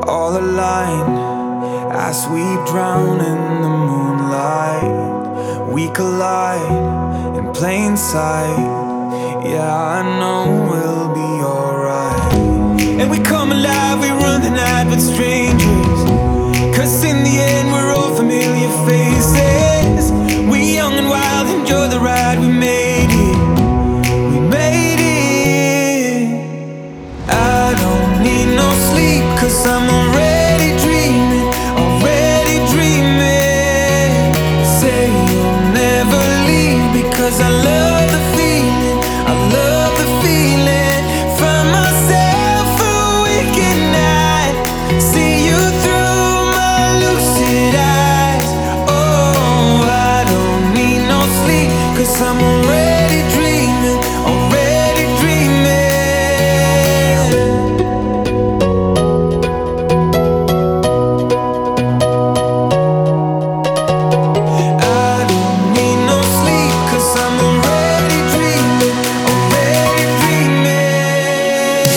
all aligned as we drown in the moonlight. We collide in plain sight. Yeah, I know we'll be alright. And we come alive, we run the night with strangers, 'cause in the end we're all familiar faces. We young and wild, enjoy the ride, we made it. We made it. I don't need no sleep, 'cause I'm already dreaming, already dreaming. Say you'll never leave, because I love the feeling, I love the feeling. Find myself awake at night, see you through my lucid eyes. Oh, I don't need no sleep, 'cause I'm already dreaming, already dreaming. I don't need no sleep, 'cause I'm already dreaming, already dreaming.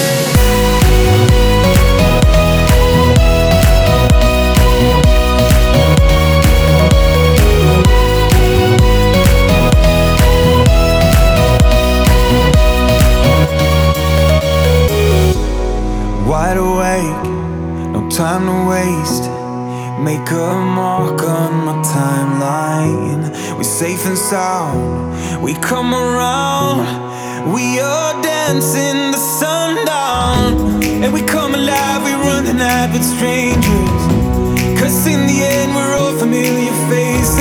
Wide awake, no time to waste. Make a mark on my timeline. We're safe and sound, we come around. We are dancing the sundown. And we come alive, we run the night with strangers, 'cause in the end we're all familiar faces.